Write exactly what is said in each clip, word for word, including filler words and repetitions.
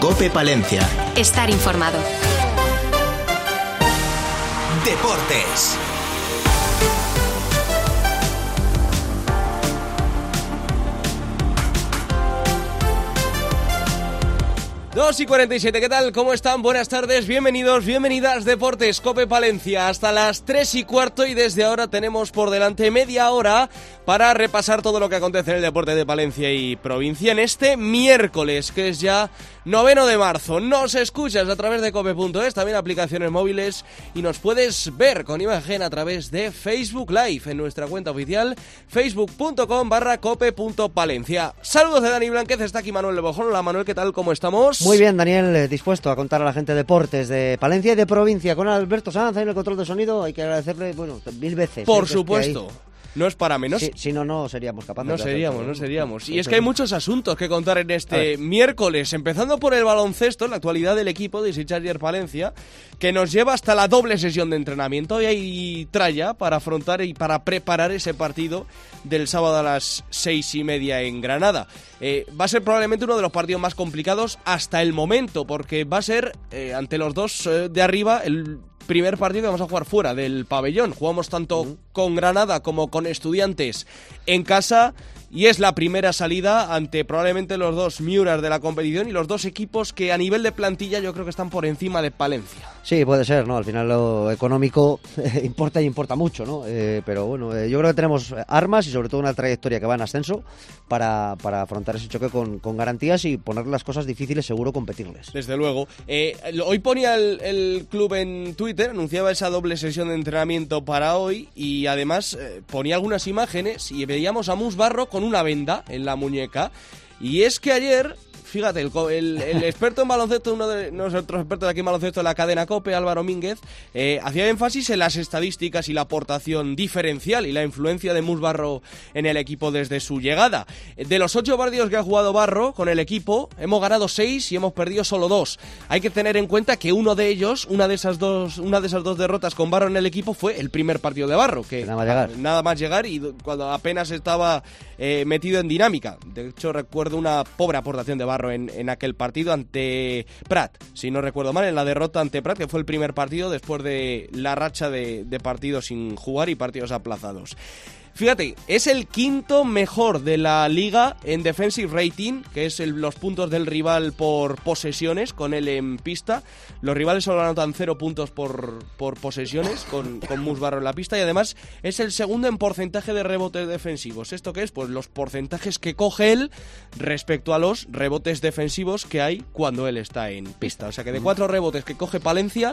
COPE Palencia. Estar informado. Deportes. dos y cuarenta y siete, ¿qué tal? ¿Cómo están? Buenas tardes, bienvenidos, bienvenidas, Deportes COPE Palencia, hasta las tres y cuarto, y desde ahora tenemos por delante media hora para repasar todo lo que acontece en el deporte de Palencia y provincia en este miércoles, que es ya noveno de marzo. Nos escuchas a través de cope punto es, también aplicaciones móviles, y nos puedes ver con imagen a través de Facebook Live en nuestra cuenta oficial, facebook punto com barra cope punto palencia. Saludos de Dani Blanquez, está aquí Manuel Lebojón. Hola Manuel, ¿qué tal? ¿Cómo estamos? Muy bien, Daniel, dispuesto a contar a la gente deportes de Palencia y de provincia con Alberto Sanz en el control de sonido. Hay que agradecerle, bueno, mil veces. Por ¿eh? supuesto. No es para menos. Si, si no, no seríamos capaces. No de seríamos, hacerlo. no seríamos. Y es que hay muchos asuntos que contar en este miércoles, empezando por el baloncesto, la actualidad del equipo de Sitges Palencia, que nos lleva hasta la doble sesión de entrenamiento. Y hay tralla para afrontar y para preparar ese partido del sábado a las seis y media en Granada. Eh, va a ser probablemente uno de los partidos más complicados hasta el momento, porque va a ser eh, ante los dos eh, de arriba el primer partido que vamos a jugar fuera del pabellón. Jugamos tanto uh-huh. con Granada como con Estudiantes en casa, y es la primera salida ante probablemente los dos Miuras de la competición y los dos equipos que a nivel de plantilla yo creo que están por encima de Palencia. Sí, puede ser, ¿no? Al final lo económico eh, importa y importa mucho, ¿no? Eh, pero bueno, eh, yo creo que tenemos armas y sobre todo una trayectoria que va en ascenso para, para afrontar ese choque con, con garantías y poner las cosas difíciles, seguro competirles. Desde luego. Eh, hoy ponía el, el club en Twitter, anunciaba esa doble sesión de entrenamiento para hoy, y además eh, ponía algunas imágenes y veíamos a Mus Barro con una venda en la muñeca. Y es que ayer, fíjate, el, el, el experto en baloncesto, uno de nosotros expertos de aquí en baloncesto de la cadena COPE, Álvaro Mínguez, eh, hacía énfasis en las estadísticas y la aportación diferencial y la influencia de Mus Barro en el equipo desde su llegada. De los ocho partidos que ha jugado Barro con el equipo, hemos ganado seis y hemos perdido solo dos. Hay que tener en cuenta que uno de ellos, una de esas dos, una de esas dos derrotas con Barro en el equipo fue el primer partido de Barro, que nada más llegar, nada más llegar y cuando apenas estaba eh, metido en dinámica. De hecho, recuerdo una pobre aportación de Barro En, en aquel partido ante Prat, si no recuerdo mal, en la derrota ante Prat, que fue el primer partido después de la racha de, de partidos sin jugar y partidos aplazados. Fíjate, es el quinto mejor de la liga en defensive rating, que es el, los puntos del rival por posesiones con él en pista. Los rivales solo anotan cero puntos por, por posesiones con, con Mus Barro en la pista, y además es el segundo en porcentaje de rebotes defensivos. ¿Esto qué es? Pues los porcentajes que coge él respecto a los rebotes defensivos que hay cuando él está en pista. O sea que de cuatro rebotes que coge Palencia,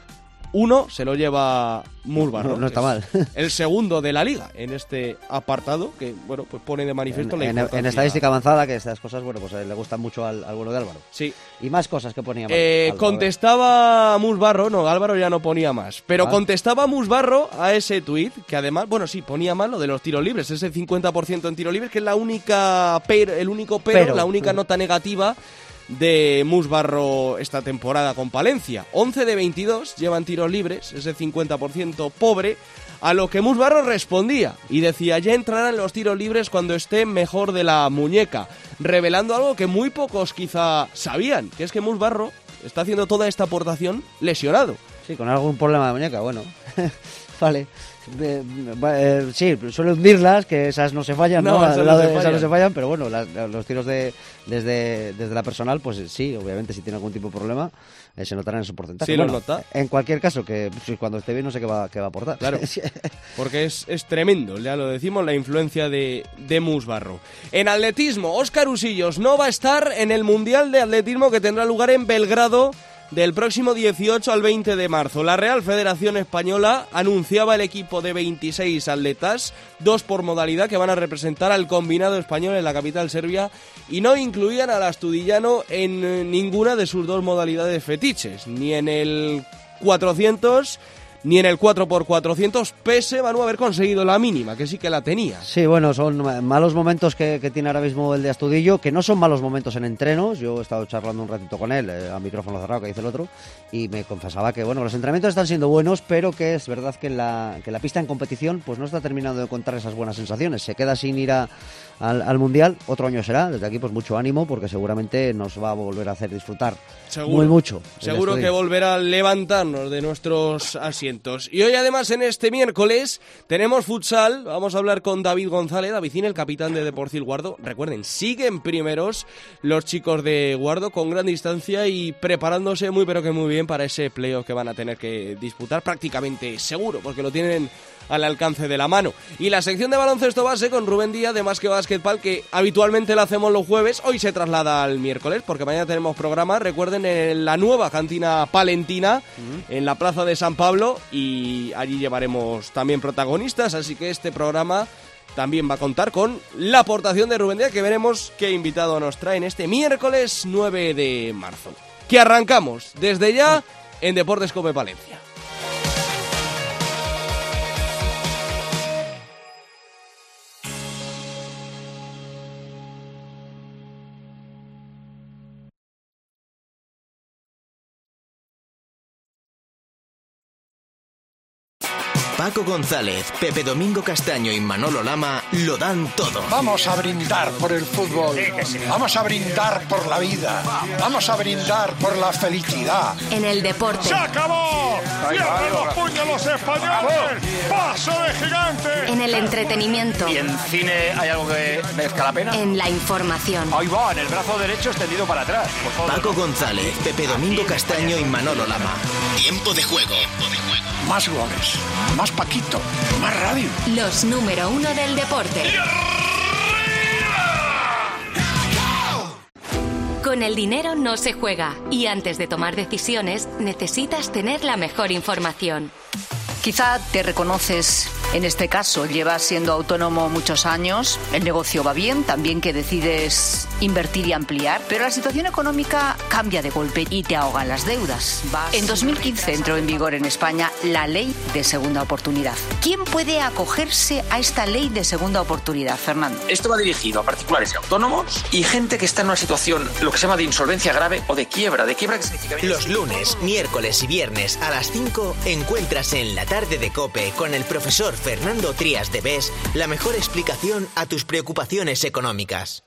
uno se lo lleva Mus Barro. No, no está mal. El segundo de la liga en este apartado, que bueno, pues pone de manifiesto en, la importancia. En, en estadística avanzada, que estas cosas, bueno, pues le gustan mucho al, al bueno de Álvaro. Sí. Y más cosas que ponía eh, Álvaro. Contestaba Mus Barro, no, Álvaro ya no ponía más, pero ah. contestaba Mus Barro a ese tuit, que además, bueno, sí, ponía mal lo de los tiros libres, ese cincuenta por ciento en tiros libres, que es la única pero, el único pero, pero. la única nota negativa de Mus Barro esta temporada con Palencia. once de veintidós llevan tiros libres, ese cincuenta por ciento pobre, a lo que Mus Barro respondía y decía: ya entrarán los tiros libres cuando esté mejor de la muñeca, revelando algo que muy pocos quizá sabían, que es que Mus Barro está haciendo toda esta aportación lesionado. Sí, con algún problema de muñeca, bueno, vale. Eh, eh, sí, suelo hundirlas, que esas no se fallan, ¿no? no, esas, la, no se esas fallan. no se fallan, pero bueno, las, los tiros de desde, desde la personal, pues sí, obviamente si tiene algún tipo de problema, eh, se notarán en su porcentaje. Sí, bueno, lo nota. En cualquier caso, que pues, cuando esté bien no sé qué va, qué va a aportar. Claro, porque es, es tremendo, ya lo decimos, la influencia de, de Mus Barro. En atletismo, Óscar Usillos no va a estar en el Mundial de Atletismo que tendrá lugar en Belgrado del próximo dieciocho al veinte de marzo. La Real Federación Española anunciaba el equipo de veintiséis atletas, dos por modalidad, que van a representar al combinado español en la capital serbia, y no incluían al astudillano en ninguna de sus dos modalidades fetiches, ni en el cuatrocientos ni en el cuatro por cuatrocientos, pese a no haber conseguido la mínima, que sí que la tenía. Sí, bueno, son malos momentos que, que tiene ahora mismo el de Astudillo, que no son malos momentos en entrenos. Yo he estado charlando un ratito con él, eh, a micrófono cerrado, que dice el otro, y me confesaba que, bueno, los entrenamientos están siendo buenos, pero que es verdad que la, que la pista en competición pues no está terminando de contar esas buenas sensaciones. Se queda sin ir a, al, al Mundial, otro año será. Desde aquí pues mucho ánimo, porque seguramente nos va a volver a hacer disfrutar seguro, muy mucho. Seguro que volverá a levantarnos de nuestros asientos. Y hoy además en este miércoles tenemos futsal. Vamos a hablar con David González, Davicín, el capitán de Deportil Guardo. Recuerden, siguen primeros los chicos de Guardo con gran distancia y preparándose muy pero que muy bien para ese playoff que van a tener que disputar prácticamente seguro, porque lo tienen al alcance de la mano. Y la sección de baloncesto base con Rubén Díaz de Más que Basketball, que habitualmente la hacemos los jueves, hoy se traslada al miércoles, porque mañana tenemos programa, recuerden, en la nueva cantina palentina, uh-huh. en la plaza de San Pablo, y allí llevaremos también protagonistas, así que este programa también va a contar con la aportación de Rubén Díaz, que veremos qué invitado nos trae en este miércoles nueve de marzo. Que arrancamos desde ya en Deportes Cope Palencia. Paco González, Pepe Domingo Castaño y Manolo Lama lo dan todo. Vamos a brindar por el fútbol. Sí, sí. Vamos a brindar por la vida. Vamos a brindar por la felicidad. En el deporte. ¡Se acabó! ¡Cierren los puños los españoles! ¡Paso de gigante! En el entretenimiento. ¿Y en cine hay algo que merezca la pena? En la información. Ahí va, en el brazo derecho extendido para atrás. Por favor. Paco González, Pepe Domingo Castaño y Manolo Lama. Tiempo de juego. Tiempo de juego. Más goles, más Paquito, más radio. Los número uno del deporte. Con el dinero no se juega y antes de tomar decisiones necesitas tener la mejor información. Quizá te reconoces en este caso, llevas siendo autónomo muchos años, el negocio va bien, también que decides invertir y ampliar, pero la situación económica cambia de golpe y te ahogan las deudas. Vas en dos mil quince entró en vigor en España la Ley de Segunda Oportunidad. ¿Quién puede acogerse a esta Ley de Segunda Oportunidad, Fernando? Esto va dirigido a particulares y autónomos y gente que está en una situación, lo que se llama de insolvencia grave o de quiebra. ¿De quiebra qué significa? Los lunes, miércoles y viernes a las cinco encuentras en La Tarde de COPE con el profesor Fernando Trías de Bes la mejor explicación a tus preocupaciones económicas.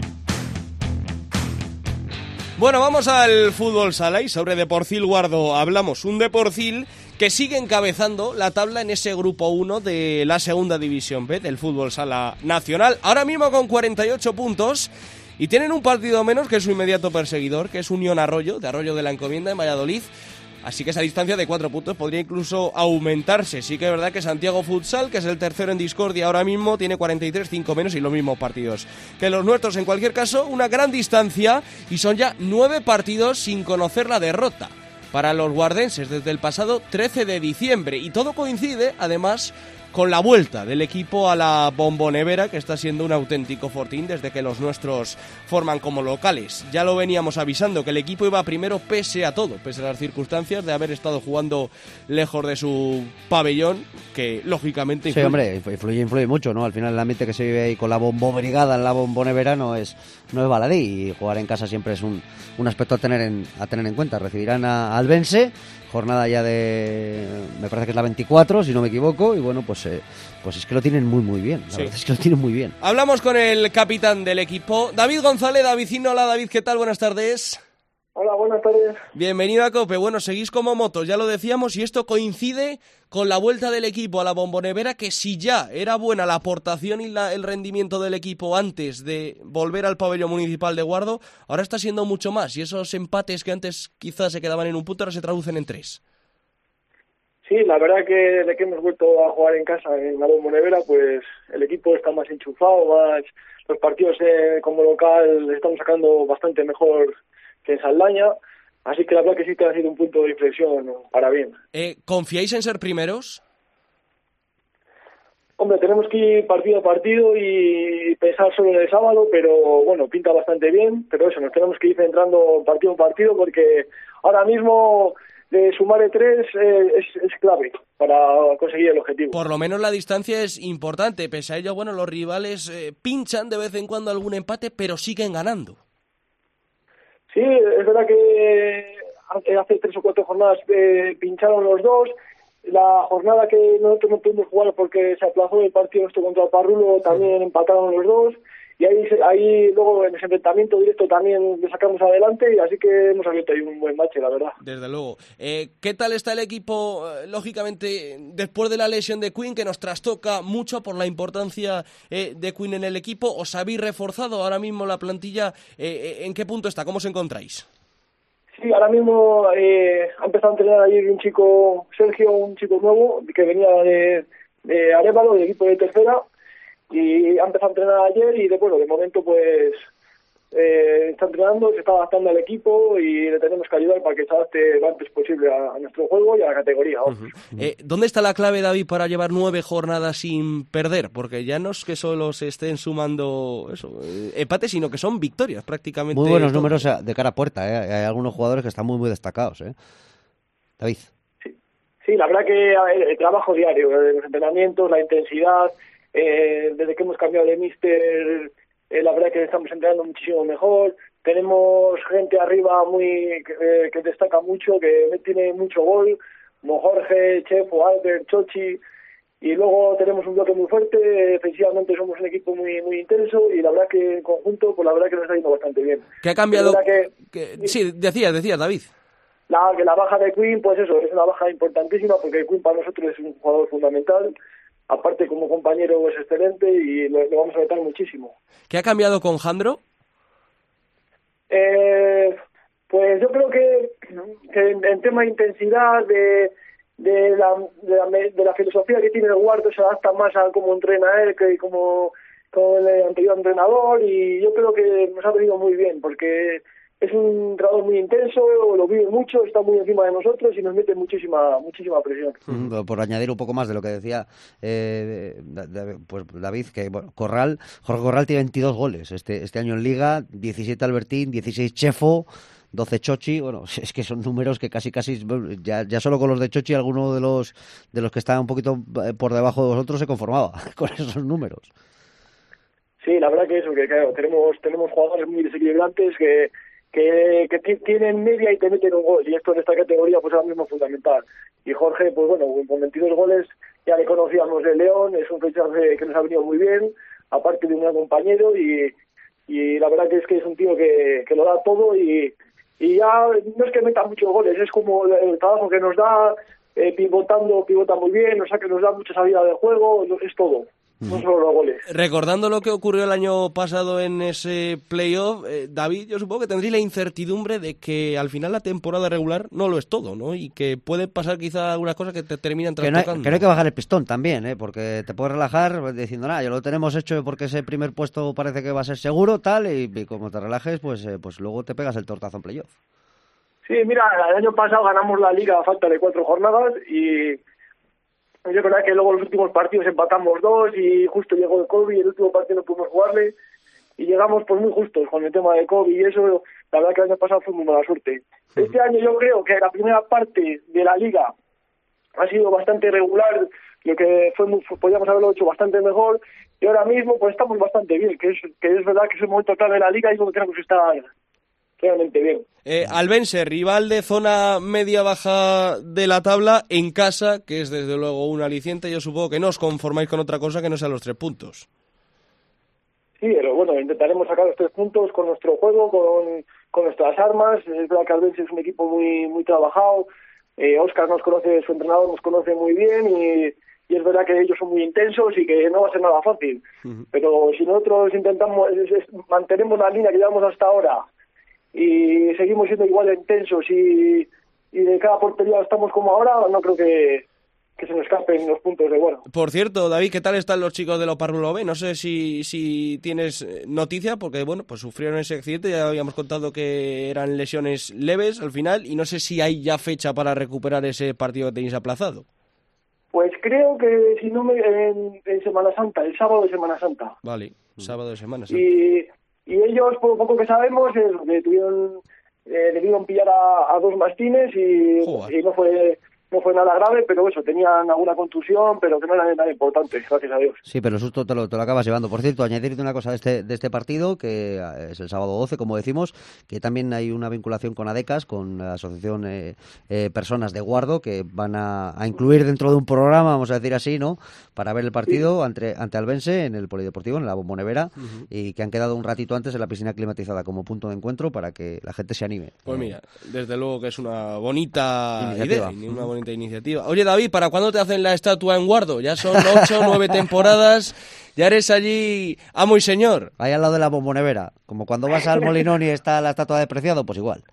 Bueno, vamos al fútbol sala y sobre Deportil Guardo hablamos. Un Deportil que sigue encabezando la tabla en ese grupo uno de la segunda división B del fútbol sala nacional. Ahora mismo con cuarenta y ocho puntos y tienen un partido menos que su inmediato perseguidor, que es Unión Arroyo, de Arroyo de la Encomienda en Valladolid. Así que esa distancia de cuatro puntos podría incluso aumentarse. Sí que es verdad que Santiago Futsal, que es el tercero en discordia ahora mismo, tiene cuarenta y tres, cinco menos y los mismos partidos que los nuestros. En cualquier caso, una gran distancia y son ya nueve partidos sin conocer la derrota para los guardenses desde el pasado trece de diciembre. Y todo coincide, además, con la vuelta del equipo a la Bombonera, que está siendo un auténtico fortín desde que los nuestros forman como locales. Ya lo veníamos avisando, que el equipo iba primero pese a todo, pese a las circunstancias de haber estado jugando lejos de su pabellón, que lógicamente influye. Sí, hombre, influye, influye mucho, ¿no? Al final el ambiente que se vive ahí con la bombobrigada en la Bombonera no es, no es baladí, y jugar en casa siempre es un, un aspecto a tener en, a tener en cuenta. Recibirán a Albense, jornada ya de, me parece que es la veinticuatro, si no me equivoco, y bueno, pues, eh, pues es que lo tienen muy muy bien, la sí. verdad es que lo tienen muy bien. Hablamos con el capitán del equipo, David González, Davicino. Hola David, ¿qué tal? Buenas tardes. Hola, buenas tardes. Bienvenido a COPE. Bueno, seguís como motos, ya lo decíamos, y esto coincide con la vuelta del equipo a la Bombonera, que si ya era buena la aportación y la, el rendimiento del equipo antes de volver al pabellón municipal de Guardo, ahora está siendo mucho más, y esos empates que antes quizás se quedaban en un punto ahora se traducen en tres. Sí, la verdad que desde que hemos vuelto a jugar en casa en la Bombonera, pues el equipo está más enchufado, más los partidos eh, como local estamos sacando bastante mejor que en Saldaña, así que la verdad que sí que ha sido un punto de inflexión, ¿no?, para bien. Eh, ¿Confiáis en ser primeros? Hombre, tenemos que ir partido a partido y pensar solo en el sábado, pero bueno, pinta bastante bien, pero eso, nos tenemos que ir centrando partido a partido porque ahora mismo de sumar de tres eh, es, es clave para conseguir el objetivo. Por lo menos la distancia es importante. Pese a ello, bueno, los rivales eh, pinchan de vez en cuando algún empate, pero siguen ganando. Sí, es verdad que hace tres o cuatro jornadas eh, pincharon los dos. La jornada que nosotros no pudimos jugar porque se aplazó el partido esto contra el Parrulo, también empataron los dos. Y ahí, ahí luego en ese enfrentamiento directo también le sacamos adelante, y así que hemos abierto ahí un buen match, la verdad. Desde luego. Eh, ¿Qué tal está el equipo, eh, lógicamente, después de la lesión de Quinn, que nos trastoca mucho por la importancia eh, de Quinn en el equipo? ¿Os habéis reforzado ahora mismo la plantilla? Eh, ¿En qué punto está? ¿Cómo os encontráis? Sí, ahora mismo eh, ha empezado a entrenar ahí un chico, Sergio, un chico nuevo, que venía de, de Arévalo, del equipo de tercera, y ha empezado a entrenar ayer y de, bueno, de momento pues eh, está entrenando, se está adaptando al equipo y le tenemos que ayudar para que se adapte lo antes posible a, a nuestro juego y a la categoría. Uh-huh. eh, ¿Dónde está la clave, David, para llevar nueve jornadas sin perder? Porque ya no es que solo se estén sumando eso, eh, empates, sino que son victorias prácticamente. Muy buenos todo. números de cara a puerta, ¿eh? Hay algunos jugadores que están muy muy destacados, ¿eh? David. Sí, sí, la verdad que el, el trabajo diario, los entrenamientos, la intensidad. Eh, desde que hemos cambiado de míster, eh, la verdad que estamos entrenando muchísimo mejor. Tenemos gente arriba muy eh, que destaca mucho, que tiene mucho gol, como Jorge, Chefo, Albert, Chochi, y luego tenemos un bloque muy fuerte. Defensivamente somos un equipo muy muy intenso, y la verdad que en conjunto, pues la verdad que nos está yendo bastante bien. ¿Qué ha cambiado? Que, que, sí, decías, decías, David. La, que la baja de Quinn, pues eso, es una baja importantísima, porque Quinn para nosotros es un jugador fundamental. Aparte, como compañero es excelente y lo, lo vamos a vetar muchísimo. ¿Qué ha cambiado con Jandro? Eh, pues yo creo que, que en, en tema de intensidad, de, de, la, de, la, de la filosofía que tiene el Guardo, se adapta más a cómo entrena él que como, como el anterior entrenador, y yo creo que nos ha venido muy bien, porque es un entrenador muy intenso, lo vive mucho, está muy encima de nosotros y nos mete muchísima muchísima presión. Mm, por añadir un poco más de lo que decía eh, de, de, pues David, que bueno, Corral, Jorge Corral tiene veintidós goles este este año en Liga, diecisiete Albertín, dieciséis Chefo, doce Chochi. Bueno, es que son números que casi casi ya, ya solo con los de Chochi alguno de los de los que está un poquito por debajo de vosotros se conformaba con esos números. Sí, la verdad que eso, que claro, tenemos tenemos jugadores muy desequilibrantes que que, que t- tienen media y te meten un gol, y esto en esta categoría pues ahora mismo es fundamental. Y Jorge, pues bueno, con veintidós goles ya le conocíamos de León, es un fichaje que nos ha venido muy bien, aparte de un gran compañero, y, y la verdad que es que es un tío que, que lo da todo, y, y ya no es que meta muchos goles, es como el trabajo que nos da, eh, pivotando, pivota muy bien, o sea que nos da mucha salida de juego, es todo. No solo los goles. Recordando lo que ocurrió el año pasado en ese playoff, eh, David, yo supongo que tendréis la incertidumbre de que al final la temporada regular no lo es todo, ¿no? Y que puede pasar quizá algunas cosas que te terminan trastocando. Que no, hay, que no hay que bajar el pistón también, ¿eh? Porque te puedes relajar diciendo, nada, ya lo tenemos hecho porque ese primer puesto parece que va a ser seguro, tal, y, y como te relajes, pues, eh, pues luego te pegas el tortazo en playoff. Sí, mira, el año pasado ganamos la Liga a falta de cuatro jornadas, y yo creo que luego los últimos partidos empatamos dos y justo llegó el COVID y el último partido no pudimos jugarle y llegamos pues muy justos con el tema de COVID, y eso la verdad que el año pasado fue muy mala suerte. Este año yo creo que la primera parte de la Liga ha sido bastante regular, lo que fue muy, podíamos haberlo hecho bastante mejor, y ahora mismo pues estamos bastante bien, que es, que es verdad que es el momento clave de la Liga y donde tenemos que estar realmente bien. Eh, Albense, rival de zona media-baja de la tabla en casa, que es desde luego un aliciente. Yo supongo que no os conformáis con otra cosa que no sean los tres puntos. Sí, pero bueno, intentaremos sacar los tres puntos con nuestro juego, con, con nuestras armas. Es verdad que Albense es un equipo muy muy trabajado. Eh, Óscar nos conoce, su entrenador nos conoce muy bien, y, y es verdad que ellos son muy intensos y que no va a ser nada fácil. Uh-huh. Pero si nosotros intentamos, es, es, mantenemos la línea que llevamos hasta ahora y seguimos siendo igual de intensos y, y de cada portería estamos como ahora, no creo que, que se nos escapen los puntos de bueno. Por cierto, David, ¿qué tal están los chicos de Loparrulo B? No sé si, si tienes noticia, porque bueno, pues sufrieron ese accidente, ya habíamos contado que eran lesiones leves al final, y no sé si hay ya fecha para recuperar ese partido que tenéis aplazado. Pues creo que si no me en, en Semana Santa, el sábado de Semana Santa. Vale, sábado de Semana Santa. Y Y ellos, por lo poco que sabemos, es que tuvieron eh, debieron pillar a, a dos mastines y, y no fue... No fue nada grave, pero eso, tenían alguna contusión, pero que no era nada importante, gracias a Dios. Sí, pero el susto te lo, te lo acabas llevando. Por cierto, añadirte una cosa de este, de este partido, que es el sábado doce, como decimos, que también hay una vinculación con ADECAS, con la Asociación eh, eh, Personas de Guardo, que van a, a incluir dentro de un programa, vamos a decir así, ¿no?, para ver el partido sí. ante, ante Albense en el Polideportivo, en la Bombonera, uh-huh. y que han quedado un ratito antes en la piscina climatizada como punto de encuentro para que la gente se anime. Pues mira, desde luego que es una bonita iniciativa. idea, una bonita iniciativa. Oye, David, ¿para cuándo te hacen la estatua en Guardo? Ya son ocho, nueve temporadas, ya eres allí amo y señor. Ahí al lado de la Bombonera, como cuando vas al Molinón y está la estatua de Preciado, pues igual.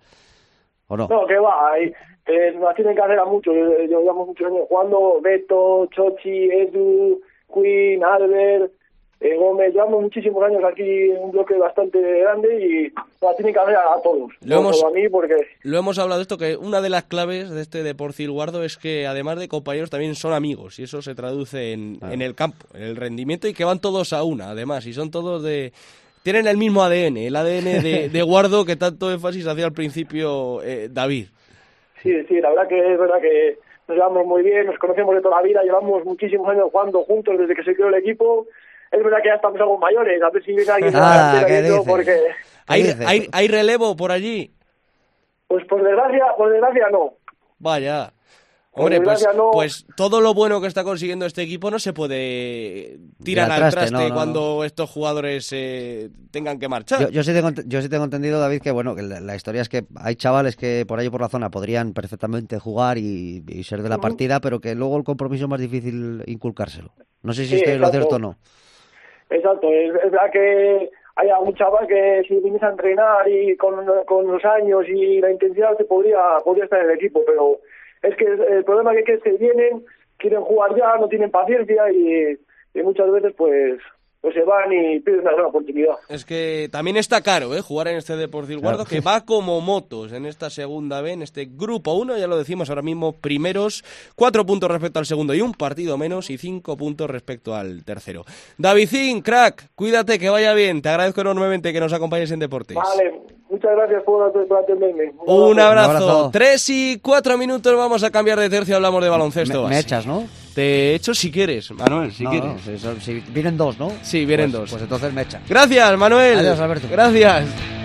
¿O no? No, que va, ahí, eh, nos tienen que hacer a muchos, llevamos muchos años jugando, Beto, Chochi, Edu, Queen, Albert, eh, Gómez, llevamos muchísimos años aquí en un bloque bastante grande y nos tienen que hacer a, a todos, lo no hemos, solo a mí porque... Lo hemos hablado de esto, que una de las claves de este Deporcil Guardo es que además de compañeros también son amigos y eso se traduce en, ah. en el campo, en el rendimiento y que van todos a una, además, y son todos de... Tienen el mismo A D N, el A D N de, de Guardo que tanto énfasis hacía al principio eh, David. Sí, sí, la verdad que es verdad que nos llevamos muy bien, nos conocemos de toda la vida, llevamos muchísimos años jugando juntos desde que se creó el equipo. Es verdad que ya estamos algo mayores, a ver si viene alguien ah, a la porque... ¿Hay, hay, ¿Hay relevo por allí? Pues por desgracia, por desgracia no. Vaya... Hombre, pues, no... pues todo lo bueno que está consiguiendo este equipo no se puede tirar al traste, no, no, cuando no. estos jugadores eh, tengan que marchar. Yo, yo, sí tengo, yo sí tengo entendido, David, que bueno que la, la historia es que hay chavales que por ahí por la zona podrían perfectamente jugar y, y ser de la uh-huh. partida, pero que luego el compromiso es más difícil inculcárselo. No sé si sí, estoy en lo cierto o no. Exacto, es, es verdad que hay algún chaval que si vienes a entrenar y con, con los años y la intensidad se podría, podría estar en el equipo, pero... Es que el problema es que, que vienen, quieren jugar ya, no tienen paciencia y, y muchas veces pues pues se van y piden una gran oportunidad. Es que también está caro, ¿eh? Jugar en este Deportivo Guardo, claro. que va como motos en esta segunda B, en este grupo uno, ya lo decimos ahora mismo, primeros, cuatro puntos respecto al segundo y un partido menos y cinco puntos respecto al tercero. Davidín, crack, cuídate, que vaya bien, te agradezco enormemente que nos acompañes en Deportes. Vale, muchas gracias por, por atenderme. Un, un, abrazo. un abrazo. Tres y cuatro minutos, vamos a cambiar de tercio, hablamos de baloncesto. Me, me echas, ¿no? Te echo si quieres, Manuel, si no, quieres. No, si, si, si vienen dos, ¿no? Sí, vienen pues, dos. Pues entonces me echa. Gracias, Manuel. Adiós, Alberto. Gracias.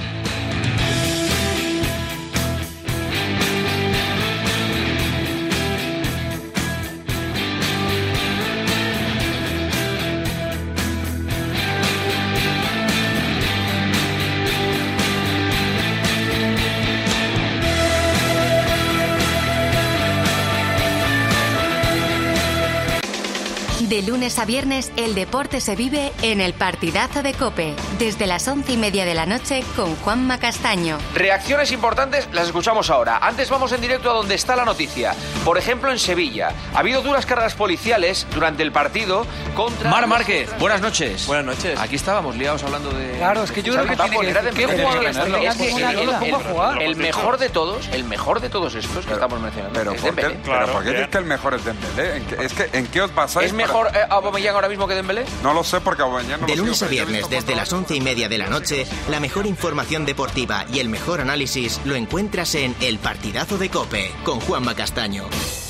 De lunes a viernes, el deporte se vive en el partidazo de COPE, desde las once y media de la noche con Juanma Castaño. Reacciones importantes las escuchamos ahora. Antes vamos en directo a donde está la noticia. Por ejemplo, en Sevilla. Ha habido duras cargas policiales durante el partido contra... Mar Márquez, buenas noches. Buenas noches. Aquí estábamos liados hablando de... Claro, es que yo creo que tiene que... ¿Qué jugador es el, el mejor de todos, el mejor de todos estos que estamos mencionando? Pero, es ¿por qué, claro, pero ¿por qué dices que el mejor es Dembélé? ¿En qué, es que, ¿en qué os basáis? ¿Es mejor eh, Aubameyang ahora mismo que Dembélé? No lo sé porque Aubameyang no De lo lunes sé, a viernes, desde las once y media de la noche, la mejor información deportiva y el mejor análisis lo encuentras en El Partidazo de COPE, con Juanma Castaño.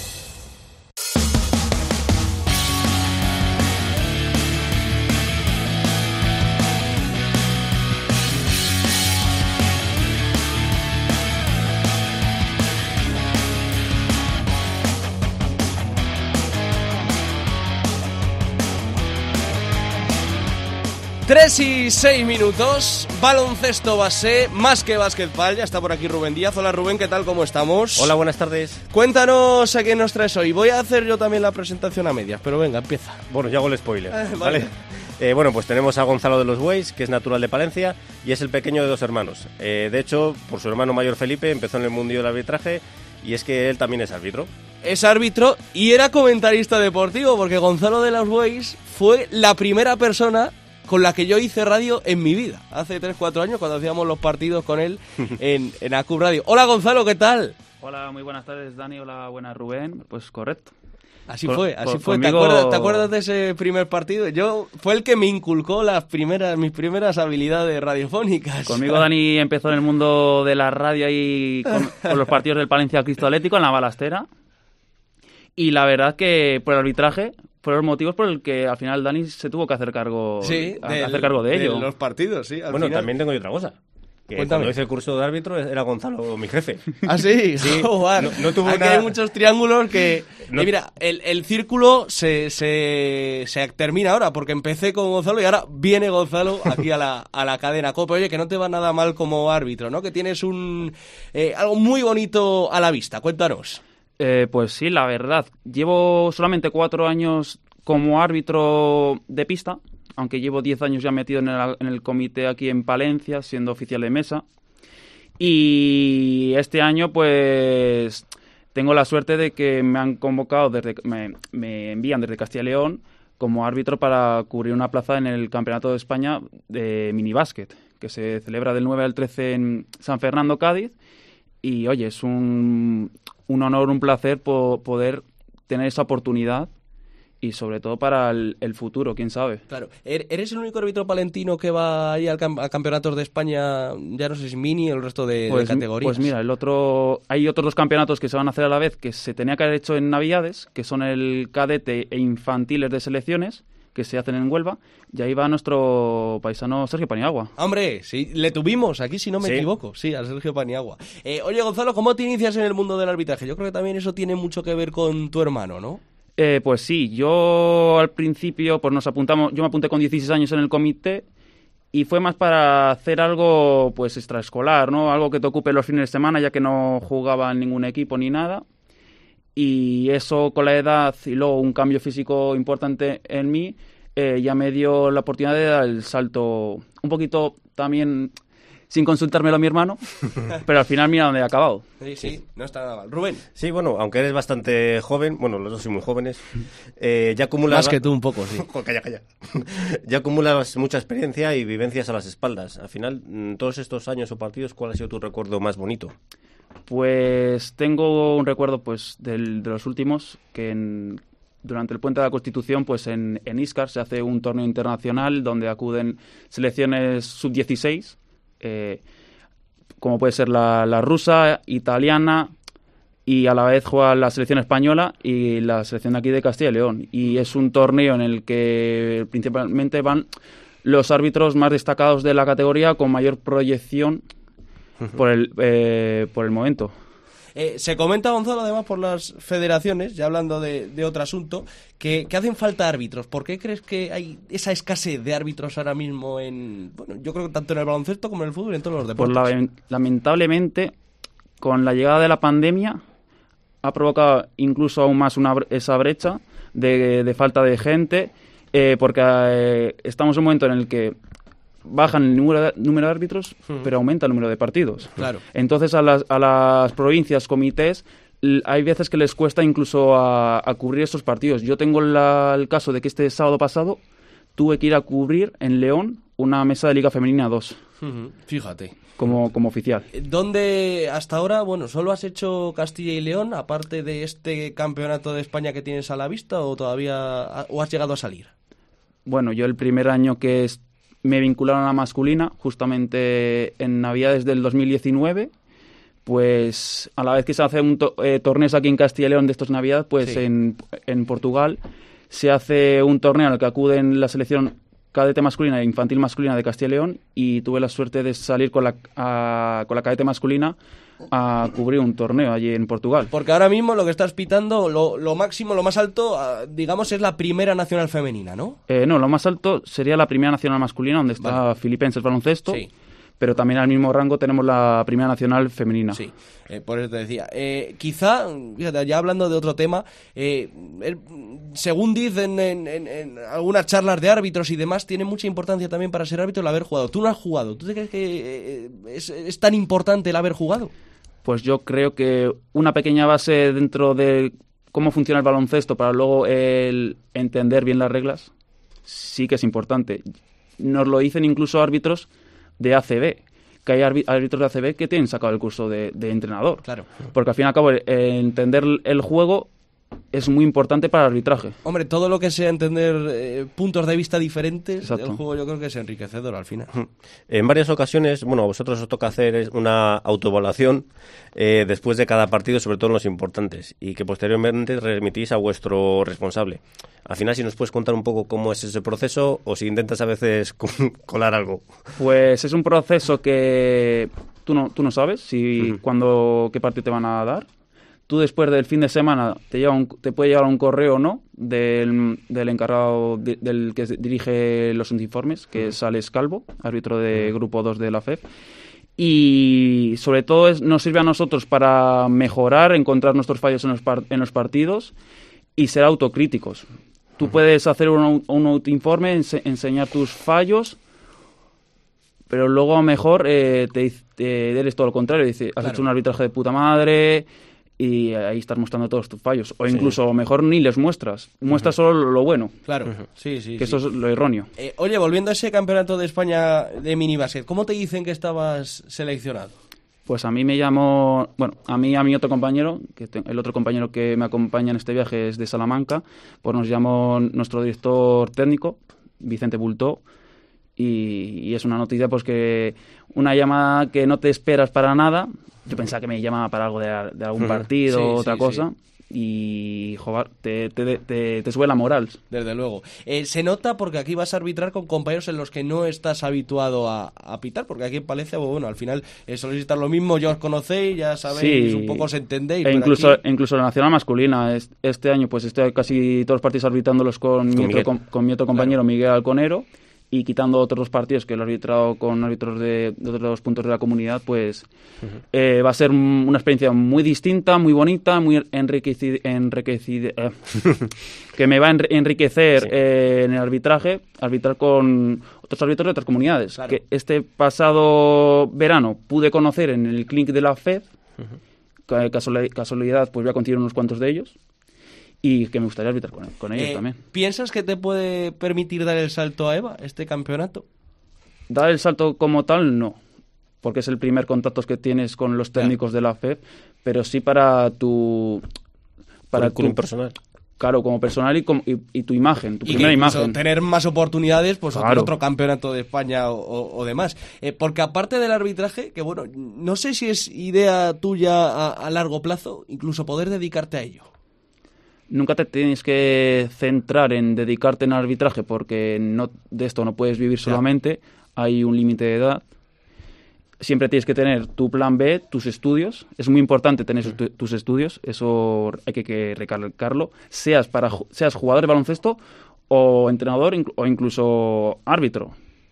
Tres y seis minutos, baloncesto base, más que básquetbol, ya está por aquí Rubén Díaz. Hola Rubén, ¿qué tal? ¿Cómo estamos? Hola, buenas tardes. Cuéntanos a quién nos traes hoy. Voy a hacer yo también la presentación a medias, pero venga, empieza. Bueno, yo hago el spoiler, eh, ¿vale? vale. Eh, bueno, pues tenemos a Gonzalo de los Bueyes, que es natural de Palencia y es el pequeño de dos hermanos. Eh, de hecho, por su hermano mayor Felipe, empezó en el mundillo del arbitraje y es que él también es árbitro. Es árbitro y era comentarista deportivo, porque Gonzalo de los Bueyes fue la primera persona con la que yo hice radio en mi vida, hace tres cuatro años, cuando hacíamos los partidos con él en, en A Q Radio. Hola Gonzalo, ¿qué tal? Hola, muy buenas tardes Dani, hola, buenas Rubén, pues correcto. Así Por- fue, así por- fue. conmigo- ¿Te acuerdas, ¿Te acuerdas de ese primer partido? Yo fue el que me inculcó las primeras, mis primeras habilidades radiofónicas. Conmigo Dani empezó en el mundo de la radio ahí con, con los partidos del Palencia Cristo Atlético en la Balastera. Y la verdad que por el arbitraje fueron los motivos por el que al final Dani se tuvo que hacer cargo, Sí, a- del- hacer cargo de ello. de los partidos, sí. al Bueno, final. también tengo yo otra cosa. Que Cuéntame. cuando hice el curso de árbitro era Gonzalo mi jefe. ¿Ah, sí? Sí. Joder. No, no tuvo Aquí nada... hay muchos triángulos que... No- Eh, mira, el, el círculo se, se, se termina ahora, porque empecé con Gonzalo y ahora viene Gonzalo aquí a la, a la cadena COPE. Oye, que no te va nada mal como árbitro, ¿no? Que tienes un eh, algo muy bonito a la vista. Cuéntanos. Eh, pues sí, la verdad. Llevo solamente cuatro años como árbitro de pista, aunque llevo diez años ya metido en el, en el comité aquí en Palencia, siendo oficial de mesa. Y este año, pues, tengo la suerte de que me han convocado, desde me, me envían desde Castilla y León como árbitro para cubrir una plaza en el Campeonato de España de minibásquet, que se celebra del nueve al trece en San Fernando, Cádiz. Y, oye, es un, un honor, un placer po- poder tener esa oportunidad y, sobre todo, para el, el futuro, quién sabe. Claro, ¿er- ¿eres el único árbitro palentino que va ahí al cam- a campeonatos de España, ya no sé si mini o el resto de, Pues, de categorías? pues mira, el otro, hay otros dos campeonatos que se van a hacer a la vez que se tenía que haber hecho en Navidades, que son el cadete e infantiles de selecciones, que se hacen en Huelva, y ahí va nuestro paisano Sergio Paniagua. Hombre, sí, le tuvimos aquí, si no me Sí. equivoco, sí, al Sergio Paniagua. Eh, oye, Gonzalo, ¿cómo te inicias en el mundo del arbitraje? Yo creo que también eso tiene mucho que ver con tu hermano, ¿no? Eh, pues sí, yo al principio pues nos apuntamos, yo me apunté con dieciséis años en el comité y fue más para hacer algo pues extraescolar, ¿no? Algo que te ocupe los fines de semana, ya que no jugaba en ningún equipo ni nada. Y eso con la edad y luego un cambio físico importante en mí, eh, ya me dio la oportunidad de dar el salto un poquito también sin consultármelo a mi hermano, pero al final mira dónde he acabado. Sí, sí, no está nada mal. Rubén. Sí, bueno, aunque eres bastante joven, bueno, los dos soy muy jóvenes, eh, ya acumulas... Más que tú un poco, sí. Joder, calla, calla. Ya acumulas mucha experiencia y vivencias a las espaldas. Al final, mm, todos estos años o partidos, ¿cuál ha sido tu recuerdo más bonito? Pues tengo un recuerdo pues del, de los últimos, que en, durante el Puente de la Constitución, pues en, en Íscar se hace un torneo internacional donde acuden selecciones sub dieciséis, eh, como puede ser la, la rusa, italiana, y a la vez juega la selección española y la selección de aquí de Castilla y León. Y es un torneo en el que principalmente van los árbitros más destacados de la categoría con mayor proyección por el, eh, por el momento. Eh, se comenta, Gonzalo, además por las federaciones, ya hablando de, de otro asunto, que, que hacen falta árbitros. ¿Por qué crees que hay esa escasez de árbitros ahora mismo en, bueno, yo creo que tanto en el baloncesto como en el fútbol y en todos los Pues deportes? la- lamentablemente, con la llegada de la pandemia, ha provocado incluso aún más una, bre- esa brecha de, de falta de gente, eh, porque eh, estamos en un momento en el que bajan el número de, número de árbitros, Ujú. pero aumenta el número de partidos. Claro. Entonces a las, a las provincias, comités, l- hay veces que les cuesta incluso a, a cubrir estos partidos. Yo tengo la- el caso de que este sábado pasado tuve que ir a cubrir en León una mesa de Liga Femenina dos, Ujú, fíjate. como, como oficial. ¿Dónde hasta ahora, bueno, solo has hecho Castilla y León, aparte de este campeonato de España que tienes a la vista, o todavía o has llegado a salir? Bueno, yo el primer año que es- me vincularon a la masculina, justamente en Navidades del dos mil diecinueve, pues a la vez que se hace un to- eh, torneos aquí en Castilla y León de estos Navidades, pues Sí. en, en Portugal se hace un torneo al que acuden la selección cadete masculina e infantil masculina de Castilla y León, y tuve la suerte de salir con la, a- con la cadete masculina a cubrir un torneo allí en Portugal. Porque ahora mismo lo que estás pitando, lo, lo máximo, lo más alto, ah, digamos, es la primera nacional femenina, ¿no? Eh, no, lo más alto sería la primera nacional masculina, donde está Filipenses Baloncesto, Sí. pero también al mismo rango tenemos la primera nacional femenina. Sí, eh, por eso te decía. Eh, quizá, fíjate, ya hablando de otro tema, eh, el- según dicen en, en- en algunas charlas de árbitros y demás, tiene mucha importancia también para ser árbitro el haber jugado. Tú no has jugado. ¿Tú te crees que eh, es, es tan importante el haber jugado? Pues yo creo que una pequeña base dentro de cómo funciona el baloncesto para luego el entender bien las reglas sí que es importante. Nos lo dicen incluso árbitros de A C B, que hay árbi- árbitros de A C B que tienen sacado el curso de, de entrenador. Claro. Porque al fin y al cabo, eh, entender el juego es muy importante para el arbitraje. Hombre, todo lo que sea entender eh, puntos de vista diferentes Exacto. del juego yo creo que es enriquecedor al final. En varias ocasiones, bueno, a vosotros os toca hacer una autoevaluación eh, después de cada partido, sobre todo en los importantes, y que posteriormente remitís a vuestro responsable. Al final, si nos puedes contar un poco cómo es ese proceso o si intentas a veces colar algo. Pues es un proceso que tú no, tú no sabes si uh-huh. cuándo, qué partido te van a dar. Tú después del fin de semana te, lleva un, te puede llegar un correo o no del, del encargado, de, del que dirige los informes, que es Alex Calvo, árbitro de Grupo dos de la F E F. Y sobre todo es, nos sirve a nosotros para mejorar, encontrar nuestros fallos en los, par, en los partidos y ser autocríticos. Tú puedes hacer un, un autoinforme, ense, enseñar tus fallos, pero luego a lo mejor eh, te, te eres todo lo contrario. Dice, has claro. hecho un arbitraje de puta madre... y ahí estás mostrando todos tus fallos. O incluso a lo mejor ni les muestras. Muestras uh-huh. solo lo bueno. Claro, uh-huh. sí, sí. Que sí. eso es lo erróneo. Eh, oye, volviendo a ese campeonato de España de minibásquet, ¿cómo te dicen que estabas seleccionado? Pues a mí me llamó... Bueno, a mí a mi otro compañero, que te, el otro compañero que me acompaña en este viaje es de Salamanca, pues nos llamó nuestro director técnico, Vicente Bultó, y, y es una noticia pues que... Una llamada que no te esperas para nada. Yo pensaba que me llamaba para algo de, de algún partido o sí, otra sí, cosa. Sí. Y, joder, te, te, te, te sube la moral. Desde luego. Eh, se nota porque aquí vas a arbitrar con compañeros en los que no estás habituado a, a pitar, porque aquí en Palencia, bueno, al final eh, solicitar lo mismo, ya os conocéis, ya sabéis, sí. un poco os entendéis. E incluso, aquí... incluso la nacional masculina. Este año, pues estoy casi todos los partidos arbitrándolos con, con, mi, otro, con, con mi otro compañero, claro. Miguel Alconero. Y quitando otros dos partidos que lo he arbitrado con árbitros de, de otros puntos de la comunidad, pues uh-huh. eh, va a ser una experiencia muy distinta, muy bonita, muy enriquecida, enriquecida eh, que me va a enriquecer sí. eh, en el arbitraje, arbitrar con otros árbitros de otras comunidades. Claro. Que este pasado verano pude conocer en el clinic de la F E F, uh-huh. casualidad, casualidad, pues voy a continuar unos cuantos de ellos. Y que me gustaría arbitrar con, con ellos eh, también. ¿Piensas que te puede permitir dar el salto a EVA, este campeonato? Dar el salto como tal, no. Porque es el primer contacto que tienes con los técnicos yeah. de la F E F. Pero sí para tu... Para tu personal. Claro, como personal y, como, y, y tu imagen, tu y primera imagen. Tener más oportunidades, pues claro. otro campeonato de España o, o, o demás. Eh, porque aparte del arbitraje, que bueno, no sé si es idea tuya a, a largo plazo, incluso poder dedicarte a ello. Nunca te tienes que centrar en dedicarte en arbitraje porque no, de esto no puedes vivir solamente, hay un límite de edad. Siempre tienes que tener tu plan B, tus estudios. Es muy importante tener tu, tus estudios, eso hay que, que recalcarlo. Seas, para, seas jugador de baloncesto o entrenador o incluso árbitro.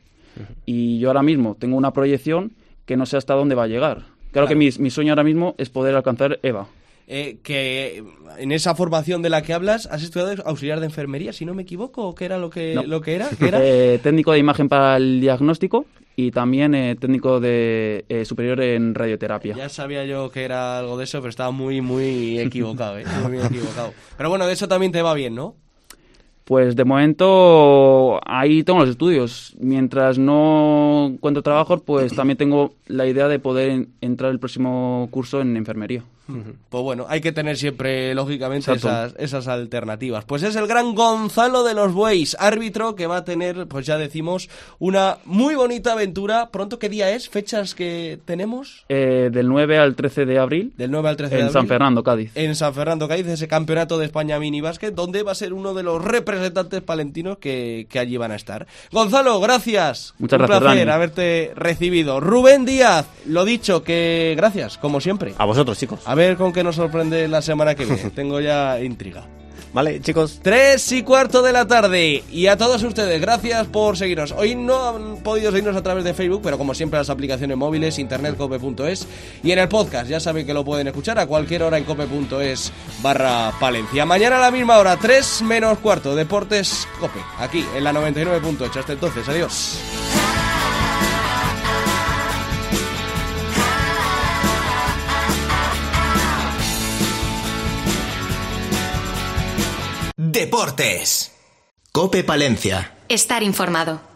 Y yo ahora mismo tengo una proyección que no sé hasta dónde va a llegar. Claro, claro. que mi, mi sueño ahora mismo es poder alcanzar EVA. Eh, que en esa formación de la que hablas has estudiado auxiliar de enfermería, si no me equivoco, ¿o qué era lo que, no. lo que era? ¿Qué era? Eh, técnico de imagen para el diagnóstico y también eh, técnico de eh, superior en radioterapia. Ya sabía yo que era algo de eso, pero estaba muy, muy equivocado, ¿eh? Muy, muy equivocado. Pero bueno, de eso también te va bien, ¿no? Pues de momento ahí tengo los estudios. Mientras no encuentro trabajo, pues también tengo la idea de poder entrar el próximo curso en enfermería. Pues bueno, hay que tener siempre, lógicamente, esas, esas alternativas. Pues es el gran Gonzalo de los Bueis, árbitro, que va a tener, pues ya decimos, una muy bonita aventura. ¿Pronto qué día es? ¿Fechas que tenemos? Eh, del nueve al trece de abril. Del nueve al trece de en abril. En San Fernando, Cádiz. En San Fernando, Cádiz, ese campeonato de España minibásquet, donde va a ser uno de los representantes palentinos que, que allí van a estar. Gonzalo, gracias. Muchas Un gracias, placer Dani. haberte recibido. Rubén Díaz, lo dicho, que gracias, como siempre. A vosotros, chicos. A ver con qué nos sorprende la semana que viene. Tengo ya intriga. Vale, chicos. Tres y cuarto de la tarde. Y a todos ustedes, gracias por seguirnos. Hoy no han podido seguirnos a través de Facebook, pero como siempre las aplicaciones móviles, internet, cope punto es. Y en el podcast, ya saben que lo pueden escuchar a cualquier hora en cope punto es barra Palencia. Mañana a la misma hora, tres menos cuarto, Deportes Cope, aquí en la noventa y nueve punto ocho. Hasta entonces, adiós. Deportes. Cope Palencia. Estar informado.